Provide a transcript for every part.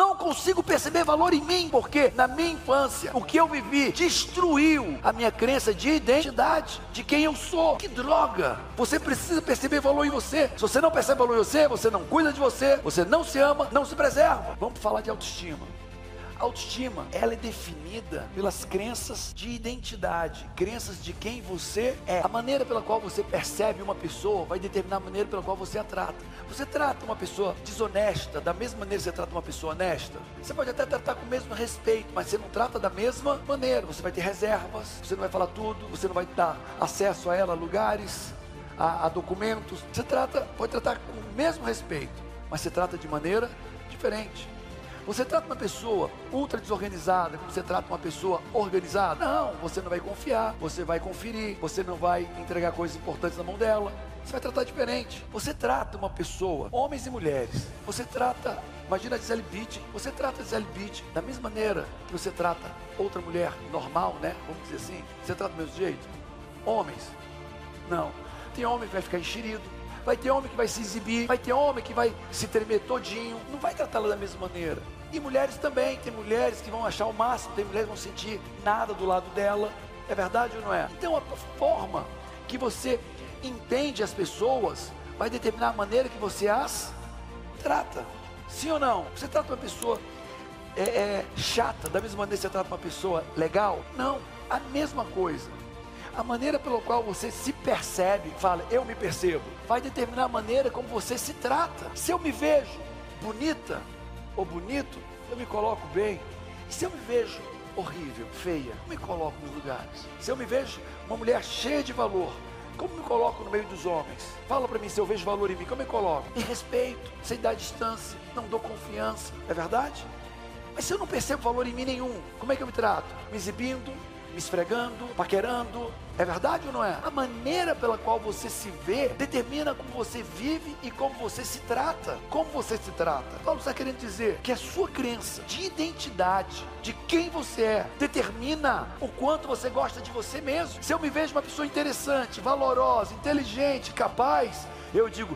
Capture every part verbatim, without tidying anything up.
não consigo perceber valor em mim, porque na minha infância, o que eu vivi destruiu a minha crença de identidade, de quem eu sou. Que droga! Você precisa perceber valor em você. Se você não percebe valor em você, você não cuida de você, você não se ama, não se preserva. Vamos falar de autoestima. A autoestima, ela é definida pelas crenças de identidade, crenças de quem você é. A maneira pela qual você percebe uma pessoa vai determinar a maneira pela qual você a trata. Você trata uma pessoa desonesta da mesma maneira que você trata uma pessoa honesta? Você pode até tratar com o mesmo respeito, mas você não trata da mesma maneira. Você vai ter reservas, você não vai falar tudo, você não vai dar acesso a ela, a lugares, a, a documentos. Você trata, pode tratar com o mesmo respeito, mas você trata de maneira diferente. Você trata uma pessoa ultra desorganizada como você trata uma pessoa organizada? Não, você não vai confiar, você vai conferir, você não vai entregar coisas importantes na mão dela, você vai tratar diferente. Você trata uma pessoa, homens e mulheres, você trata, imagina a Gisele Bündchen, você trata a Gisele Bündchen da mesma maneira que você trata outra mulher normal, né? Vamos dizer assim, você trata do mesmo jeito? Homens? Não. Tem homem que vai ficar enxerido, vai ter homem que vai se exibir, vai ter homem que vai se tremer todinho, não vai tratá-la da mesma maneira. E mulheres também, tem mulheres que vão achar o máximo, tem mulheres que vão sentir nada do lado dela. É verdade ou não é? Então a forma que você entende as pessoas vai determinar a maneira que você as trata. Sim ou não? Você trata uma pessoa é, é, chata da mesma maneira que você trata uma pessoa legal? Não, a mesma coisa. A maneira pela qual você se percebe, fala, eu me percebo, vai determinar a maneira como você se trata. Se eu me vejo bonita ou bonito, eu me coloco bem. E se eu me vejo horrível, feia, eu me coloco nos lugares. Se eu me vejo uma mulher cheia de valor, como me coloco no meio dos homens? Fala pra mim, se eu vejo valor em mim, como me coloco? Me respeito, sem dar distância, não dou confiança, é verdade? Mas se eu não percebo valor em mim nenhum, como é que eu me trato? Me exibindo, me esfregando, paquerando, é verdade ou não é? A maneira pela qual você se vê determina como você vive e como você se trata. Como você se trata? Paulo está querendo dizer que a sua crença de identidade, de quem você é, determina o quanto você gosta de você mesmo. Se eu me vejo uma pessoa interessante, valorosa, inteligente, capaz, eu digo,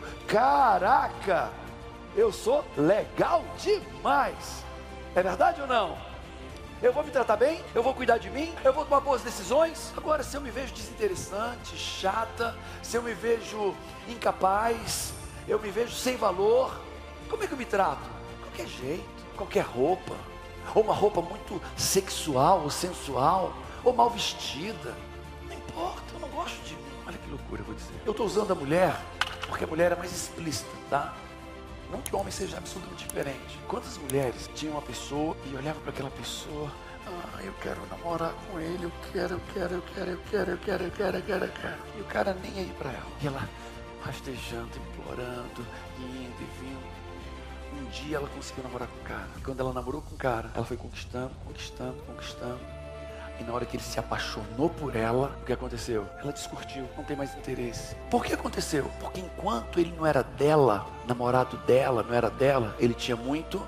caraca, eu sou legal demais. É verdade ou não? Eu vou me tratar bem? Eu vou cuidar de mim? Eu vou tomar boas decisões? Agora, se eu me vejo desinteressante, chata, se eu me vejo incapaz, eu me vejo sem valor, como é que eu me trato? Qualquer jeito, qualquer roupa, ou uma roupa muito sexual ou sensual, ou mal vestida, não importa, eu não gosto de mim. Olha que loucura, eu vou dizer. Eu estou usando a mulher, porque a mulher é mais explícita, tá? Não que o homem seja absolutamente diferente. Quantas mulheres tinham uma pessoa e olhavam para aquela pessoa, ah, eu quero namorar com ele, eu quero, eu quero, eu quero, eu quero, eu quero, eu quero, eu quero, eu quero. E o cara nem aí para ela. E ela rastejando, implorando, indo e vindo. Um dia ela conseguiu namorar com o cara. E quando ela namorou com o cara, ela foi conquistando, conquistando, conquistando. E na hora que ele se apaixonou por ela, o que aconteceu? Ela descurtiu, não tem mais interesse. Por que aconteceu? Porque enquanto ele não era dela, namorado dela, não era dela, ele tinha muito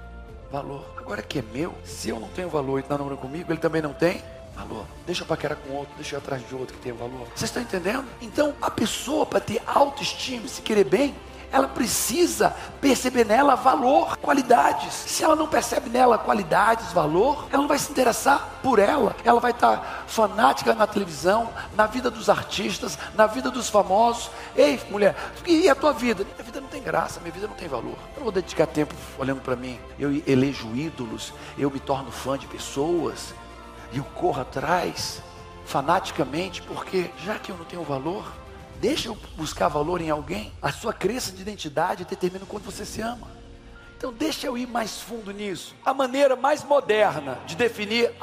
valor. Agora que é meu, se eu não tenho valor e está namorando comigo, ele também não tem valor. Deixa eu paquerar com outro, deixa eu ir atrás de outro que tem valor. Vocês estão entendendo? Então, a pessoa, para ter autoestima, se querer bem, ela precisa perceber nela valor, qualidades. Se ela não percebe nela qualidades, valor, ela não vai se interessar por ela. Ela vai estar fanática na televisão, na vida dos artistas, na vida dos famosos. Ei, mulher, e a tua vida? Minha vida não tem graça, minha vida não tem valor. Eu não vou dedicar tempo olhando para mim. Eu elejo ídolos, eu me torno fã de pessoas, e eu corro atrás, fanaticamente, porque já que eu não tenho valor, deixa eu buscar valor em alguém. A sua crença de identidade determina o quanto você se ama. Então deixa eu ir mais fundo nisso. A maneira mais moderna de definir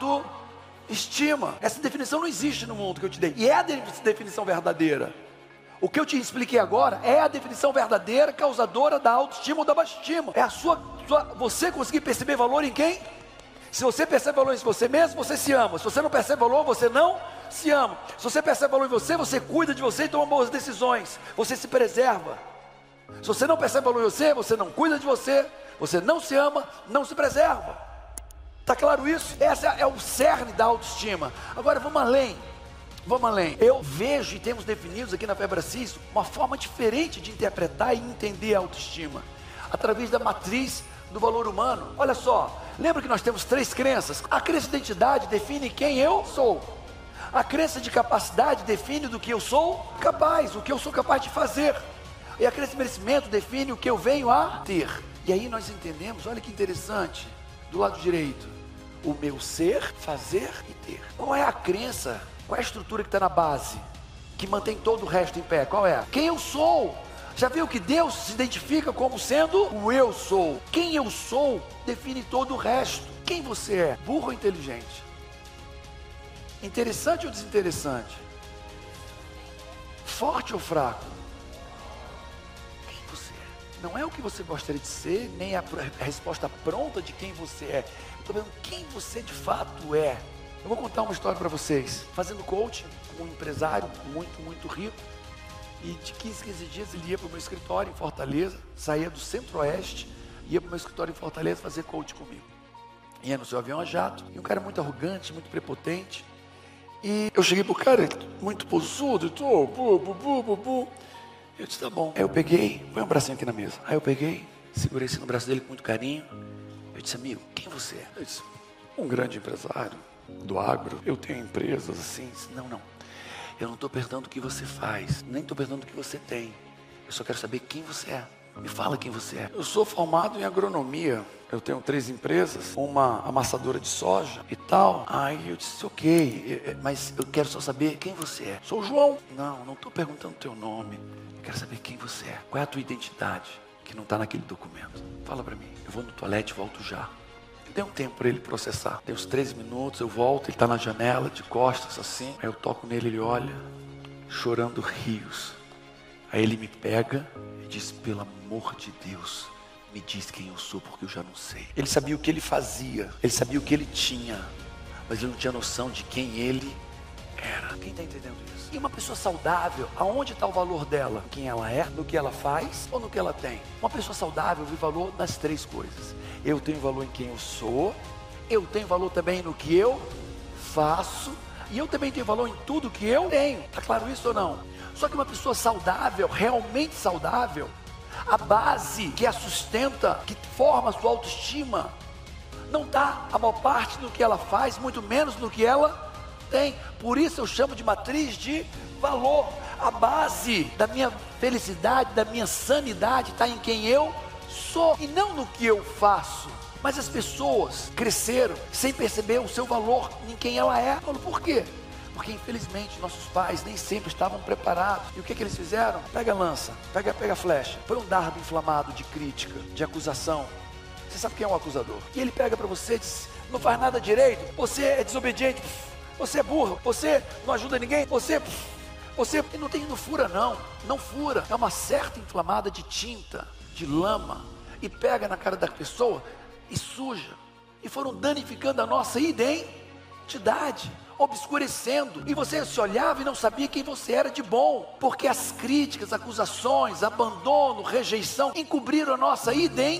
autoestima. Essa definição não existe no mundo que eu te dei. E é a definição verdadeira. O que eu te expliquei agora é a definição verdadeira, causadora da autoestima ou da baixa estima. É a sua, sua você conseguir perceber valor em quem? Se você percebe valor em você mesmo, você se ama. Se você não percebe valor, você não se ama. Se você percebe valor em você, você cuida de você e toma boas decisões. Você se preserva. Se você não percebe valor em você, você não cuida de você, você não se ama, não se preserva. Está claro isso? Esse é o cerne da autoestima. Agora vamos além. Vamos além. Eu vejo e temos definidos aqui na Febracis uma forma diferente de interpretar e entender a autoestima. através da matriz do valor humano. Olha só, lembra que nós temos três crenças? A crença de identidade define quem eu sou. A crença de capacidade define do que eu sou capaz, o que eu sou capaz de fazer. E a crença de merecimento define o que eu venho a ter. E aí nós entendemos, olha que interessante, do lado direito, o meu ser, fazer e ter. Qual é a crença, qual é a estrutura que está na base, que mantém todo o resto em pé? Qual é? Quem eu sou. Já viu que Deus se identifica como sendo o eu sou. Quem eu sou define todo o resto. Quem você é? Burro ou inteligente? Interessante ou desinteressante? Forte ou fraco? Quem você é? Não é o que você gostaria de ser, nem a, a resposta pronta de quem você é. Eu estou vendo quem você de fato é. Eu vou contar uma história para vocês. Fazendo coaching com um empresário muito, muito rico. E de quinze, quinze dias ele ia para o meu escritório em Fortaleza, saía do centro-oeste, ia para o meu escritório em Fortaleza fazer coaching comigo. Ia no seu avião a jato, e um cara muito arrogante, muito prepotente. E eu cheguei pro cara, muito possudo, e tô, bu, bu, bu, bu, bu. Eu disse, tá bom. Aí eu peguei, põe um bracinho aqui na mesa. Aí eu peguei, segurei assim no braço dele com muito carinho. Eu disse, amigo, quem você é? Eu disse, um grande empresário do agro. Eu tenho empresas assim. Eu disse, não, não. Eu não estou perguntando o que você faz, nem estou perguntando o que você tem. Eu só quero saber quem você é. Me fala quem você é. Eu sou formado em agronomia. Eu tenho três empresas, uma amassadora de soja e tal. Aí eu disse, ok, mas eu quero só saber quem você é. Sou o João. Não, não estou perguntando o teu nome. Eu quero saber quem você é. Qual é a tua identidade que não está naquele documento? Fala para mim. Eu vou no toalete e volto já. Deu um tempo para ele processar. Tem uns treze minutos, eu volto, ele está na janela, de costas assim. Aí eu toco nele, ele olha, chorando rios. Aí ele me pega e diz, pelo amor de Deus, me diz quem eu sou, porque eu já não sei. Ele sabia o que ele fazia, ele sabia o que ele tinha, mas ele não tinha noção de quem ele era. Quem está entendendo isso? E uma pessoa saudável, aonde está o valor dela? Quem ela é, no que ela faz ou no que ela tem? Uma pessoa saudável vê valor nas três coisas. Eu tenho valor em quem eu sou, eu tenho valor também no que eu faço, e eu também tenho valor em tudo que eu tenho. Está claro isso ou não? Só que uma pessoa saudável, realmente saudável, a base que a sustenta, que forma a sua autoestima, não está a maior parte no que ela faz, muito menos no que ela tem. Por isso eu chamo de matriz de valor. A base da minha felicidade, da minha sanidade está em quem eu sou e não no que eu faço. Mas as pessoas cresceram sem perceber o seu valor em quem ela é. Eu falo, por quê? Porque infelizmente nossos pais nem sempre estavam preparados. E o que, que eles fizeram? Pega a lança, pega, pega a flecha, põe um dardo inflamado de crítica, de acusação. Você sabe quem é um acusador? E ele pega para você e diz, não faz nada direito, você é desobediente, você é burro, você não ajuda ninguém, você... Você não tem, não fura não, não fura. É uma certa inflamada de tinta, de lama, e pega na cara da pessoa e suja. E foram danificando a nossa identidade, obscurecendo. E você se olhava e não sabia quem você era de bom, porque as críticas, acusações, abandono, rejeição encobriram a nossa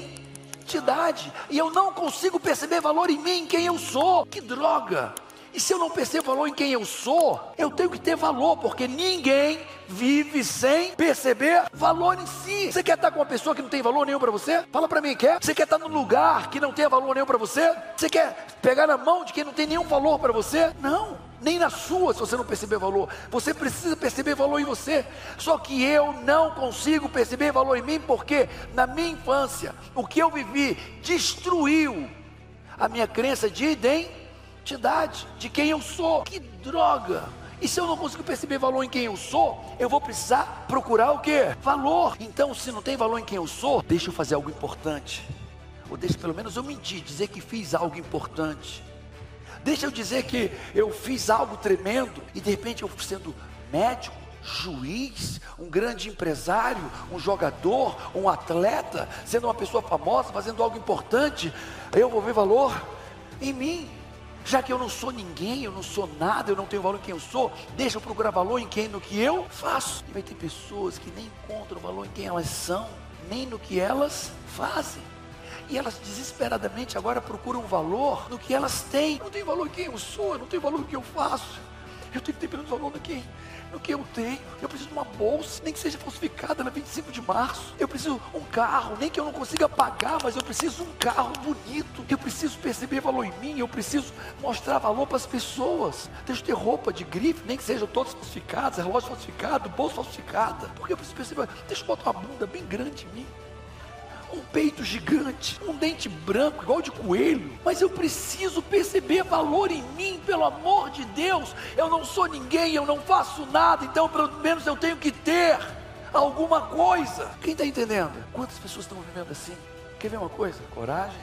identidade. E eu não consigo perceber valor em mim, em quem eu sou. Que droga! E se eu não percebo valor em quem eu sou, eu tenho que ter valor, porque ninguém vive sem perceber valor em si. Você quer estar com uma pessoa que não tem valor nenhum para você? Fala para mim, quer? Você quer estar num lugar que não tem valor nenhum para você? Você quer pegar na mão de quem não tem nenhum valor para você? Não, nem na sua, se você não perceber valor. Você precisa perceber valor em você. Só que eu não consigo perceber valor em mim, porque na minha infância, o que eu vivi destruiu a minha crença de identidade. Identidade, de quem eu sou. Que droga! E se eu não consigo perceber valor em quem eu sou, eu vou precisar procurar o quê? Valor. Então, se não tem valor em quem eu sou, deixa eu fazer algo importante. Ou deixa pelo menos eu mentir, dizer que fiz algo importante. Deixa eu dizer que eu fiz algo tremendo e de repente eu sendo médico, juiz, um grande empresário, um jogador, um atleta, sendo uma pessoa famosa, fazendo algo importante, eu vou ver valor em mim. Já que eu não sou ninguém, eu não sou nada, eu não tenho valor em quem eu sou, deixa eu procurar valor em quem, no que eu faço. E vai ter pessoas que nem encontram valor em quem elas são, nem no que elas fazem. E elas desesperadamente agora procuram valor no que elas têm. Eu não tenho valor em quem eu sou, eu não tenho valor no que eu faço. Eu tenho que ter pelo menos valor no que, no que eu tenho. Eu preciso de uma bolsa, nem que seja falsificada na vinte e cinco de março. Eu preciso de um carro, nem que eu não consiga pagar, mas eu preciso de um carro bonito. Eu preciso perceber valor em mim, eu preciso mostrar valor para as pessoas. Deixa eu ter roupa de grife, nem que sejam todas falsificadas, relógio falsificado, bolsa falsificada. Porque eu preciso perceber, deixa eu botar uma bunda bem grande em mim. Um peito gigante, um dente branco, igual de coelho. Mas eu preciso perceber valor em mim, pelo amor de Deus. Eu não sou ninguém, eu não faço nada, então pelo menos eu tenho que ter alguma coisa. Quem está entendendo? Quantas pessoas estão vivendo assim? Quer ver uma coisa? Coragem,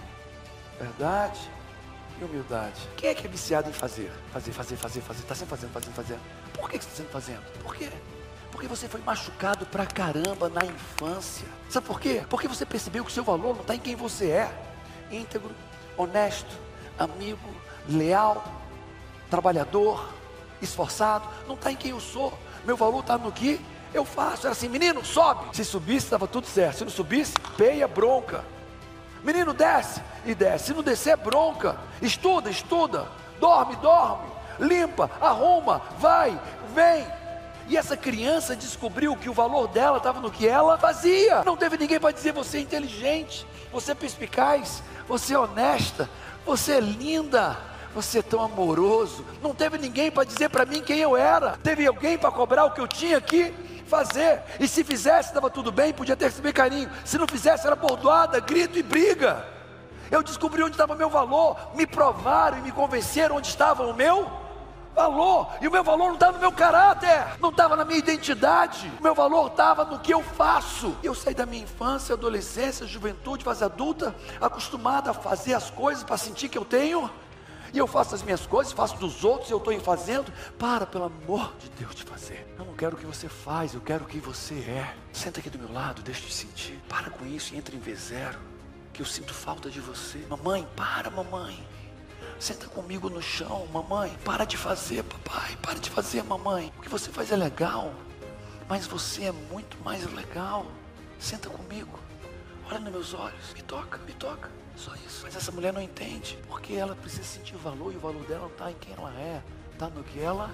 verdade e humildade. Quem é que é viciado em fazer? Fazer, fazer, fazer, fazer. Está sempre fazendo, fazendo, fazendo. Por que você está sempre fazendo? Por quê? Porque você foi machucado pra caramba na infância. Sabe por quê? Porque você percebeu que o seu valor não está em quem você é. Íntegro, honesto, amigo, leal, trabalhador, esforçado. Não está em quem eu sou. Meu valor está no que eu faço. Era assim, menino, sobe. Se subisse, estava tudo certo. Se não subisse, peia, bronca. Menino, desce. E desce. Se não descer, é bronca. Estuda, estuda. Dorme, dorme. Limpa, arruma, vai, vem. E essa criança descobriu que o valor dela estava no que ela fazia. Não teve ninguém para dizer, você é inteligente, você é perspicaz, você é honesta, você é linda, você é tão amoroso. Não teve ninguém para dizer para mim quem eu era. Teve alguém para cobrar o que eu tinha que fazer. E se fizesse, estava tudo bem, podia ter recebido carinho. Se não fizesse, era bordoada, grito e briga. Eu descobri onde estava meu valor. Me provaram e me convenceram onde estava o meu valor, e o meu valor não estava no meu caráter, não estava na minha identidade, o meu valor estava no que eu faço. Eu saí da minha infância, adolescência, juventude, fase adulta, acostumado a fazer as coisas para sentir que eu tenho, e eu faço as minhas coisas, faço dos outros, eu estou fazendo. Para, pelo amor de Deus, de fazer. Eu não quero o que você faz, eu quero o que você é. Senta aqui do meu lado, deixa eu te sentir. Para com isso e entra em V zero, que eu sinto falta de você. Mamãe, para, mamãe. Senta comigo no chão, mamãe. Para de fazer, papai. Para de fazer, mamãe. O que você faz é legal, mas você é muito mais legal. Senta comigo. Olha nos meus olhos. Me toca, me toca. Só isso. Mas essa mulher não entende. Porque ela precisa sentir o valor. E o valor dela não está em quem ela é. Está no que ela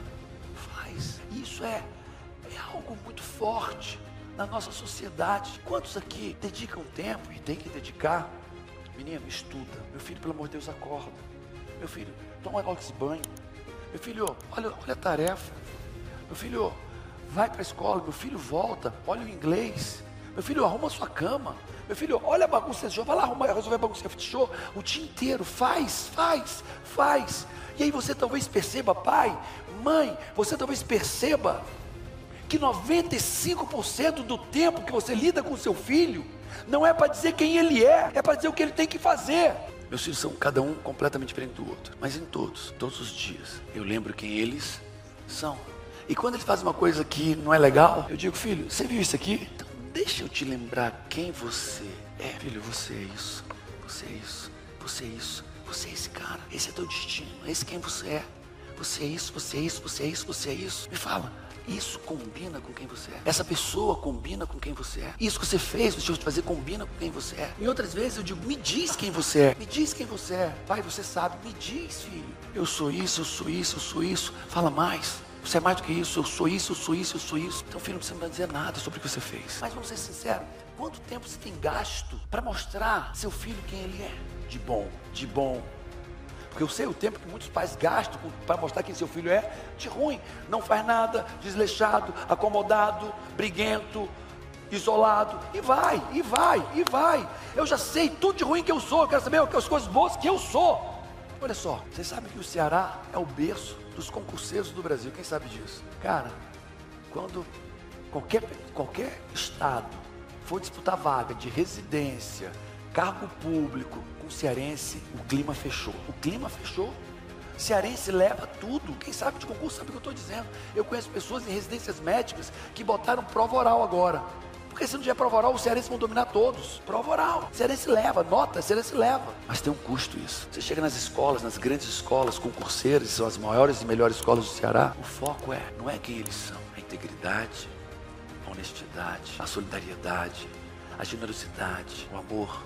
faz. Isso é, é algo muito forte na nossa sociedade. Quantos aqui dedicam tempo? E tem que dedicar. Menino, estuda. Meu filho, pelo amor de Deus, acorda. Meu filho, toma logo esse banho. Meu filho, olha, olha a tarefa. Meu filho, vai para a escola. Meu filho, volta, olha o inglês. Meu filho, arruma a sua cama. Meu filho, olha a bagunça de show. Vai lá arrumar, resolver a bagunça de show o dia inteiro. Faz, faz, faz. E aí você talvez perceba, pai, mãe, você talvez perceba que noventa e cinco por cento do tempo que você lida com seu filho não é para dizer quem ele é, é para dizer o que ele tem que fazer. Meus filhos são cada um completamente diferente do outro, mas em todos, todos os dias, eu lembro quem eles são. E quando eles fazem uma coisa que não é legal, eu digo, filho, você viu isso aqui? Então deixa eu te lembrar quem você é. Filho, você é isso, você é isso, você é isso, você é esse cara, esse é teu destino, esse é quem você é. Você é isso, você é isso, você é isso, você é isso. Me fala. Isso combina com quem você é. Essa pessoa combina com quem você é. Isso que você fez, deixa eu te fazer, combina com quem você é. E outras vezes eu digo, me diz quem você é. Me diz quem você é. Pai, você sabe. Me diz, filho. Eu sou isso, eu sou isso, eu sou isso. Fala mais. Você é mais do que isso. Eu sou isso, eu sou isso, eu sou isso. Então, filho, não precisa dizer nada sobre o que você fez. Mas vamos ser sinceros. Quanto tempo você tem gasto para mostrar seu filho quem ele é? De bom, de bom. Porque eu sei o tempo que muitos pais gastam para mostrar quem seu filho é de ruim. Não faz nada, desleixado, acomodado, briguento, isolado. E vai, e vai, e vai. Eu já sei tudo de ruim que eu sou. Eu quero saber as coisas boas que eu sou. Olha só, vocês sabem que o Ceará é o berço dos concurseiros do Brasil. Quem sabe disso? Cara, quando qualquer, qualquer estado for disputar vaga de residência, cargo público com cearense, o clima fechou. O clima fechou. Cearense leva tudo. Quem sabe de concurso sabe o que eu estou dizendo. Eu conheço pessoas em residências médicas que botaram prova oral agora. Porque se não tiver prova oral, os cearenses vão dominar todos. Prova oral. Cearense leva, nota, cearense leva. Mas tem um custo isso. Você chega nas escolas, nas grandes escolas, concurseiras, são as maiores e melhores escolas do Ceará. O foco é, não é quem eles são. A integridade, a honestidade, a solidariedade, a generosidade, o amor,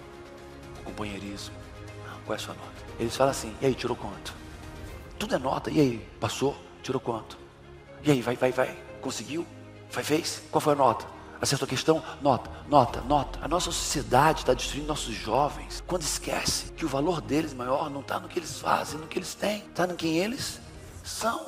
o companheirismo. Não, qual é a sua nota? Eles falam assim, e aí, tirou quanto? Tudo é nota, e aí, passou? Tirou quanto? E aí, vai, vai, vai. Conseguiu? Vai, fez? Qual foi a nota? Acertou a questão? Nota, nota, nota. A nossa sociedade está destruindo nossos jovens quando esquece que o valor deles maior não está no que eles fazem, no que eles têm, está no quem eles são.